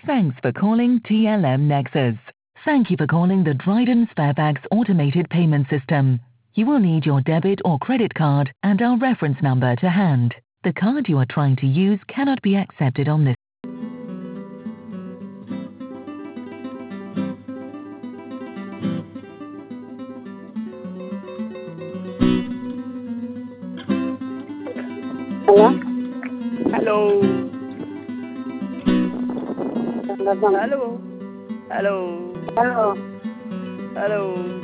Thanks for calling TLM Nexus. Thank you for calling the Dryden Sparebags automated payment system. You will need your debit or credit card and our reference number to hand. The card you are trying to use cannot be accepted on this. Hello? Hello. Hello. Hello. Hello. Hello.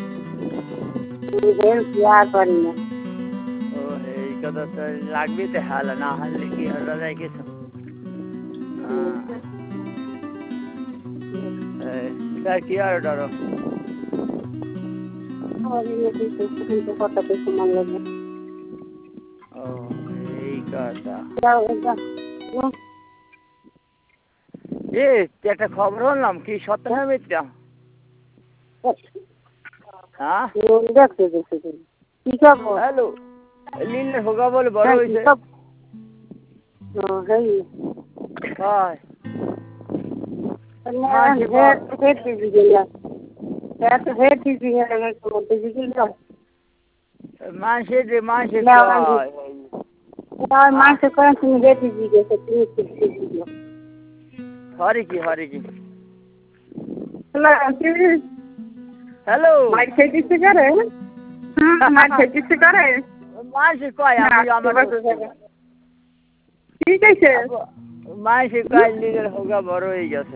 क्या करेंगे कदा तो लाग भी ते हाल ना हाल की हर रात के सब क्या किया डरो और ये भी तो पता पे सामान लगे ओ यही कहता क्या होगा ये একটা খবর হলাম কি সত্য মিথ্যা হ্যাঁ দেখতে দেখতে কি খবর হ্যালো লীলা হোগা বলে বড় হইছে হেই হাই হেড টিভি গেলা হেড টিভি গেলা তো টিভি গেলা মাসে মাসে কোন তুমি হেড টিভি গেছে তুমি টিভি হরি কি हेलो माइक से किस करे माइक से किस करे मासे কয় আমি আমার ঠিক আছে মাসে কয় লিডার হোগা বড় হয়ে গেছে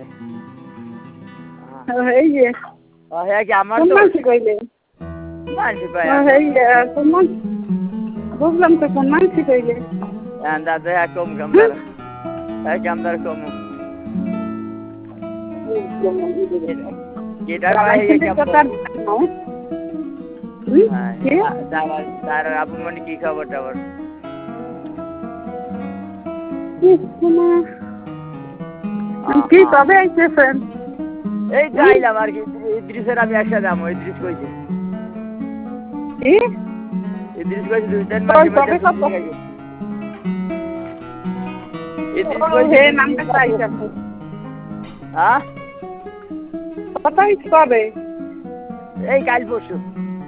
এই যে হ্যাঁ কি আমার তো মাসে কইলে মাসে কয় এই কোন বুঝলাম তো কোন মাসে কইলে দাদা কম কামদার কামদার কম যেটা তার আপু মানে কি খবর টাবর কি কবে আইতেছেন এই তো আইলাম আর কি ইদ্রিসের আমি একসাথে যাবো ইদ্রিস কইছে ইদ্রিস কইছে 2-3 মাসের মধ্যে ইদ্রিস কইছে নামটা চাইছে হ্যাঁ কথা কবে এই কাল পরশু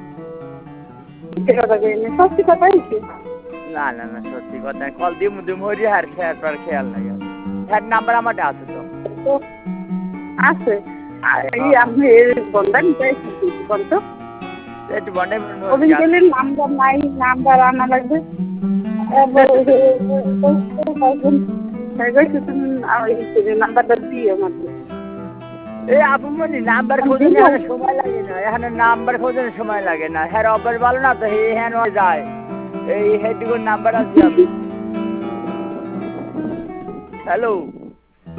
সত্যি কথা না সত্যি কথা কল দিম হরি আর খেয়াল নাই হ্যাঁ নাম্বার আমারটা আছে তো আছে এই আমি বন্ধন চাইছি বন্ধ একটু বন্ডাই অভিজ্ঞানের নাম্বার আনা লাগবে নাম্বারটা দিয়ে আমাকে এই আপু মানে নাম্বার খোঁজে সময় লাগে না এখানে নাম্বার খোঁজে সময় লাগে না হ্যাঁ অপর ভালো না তো হ্যাঁ যায় এই হেডগুলোর নাম্বার আছে আমি হ্যালো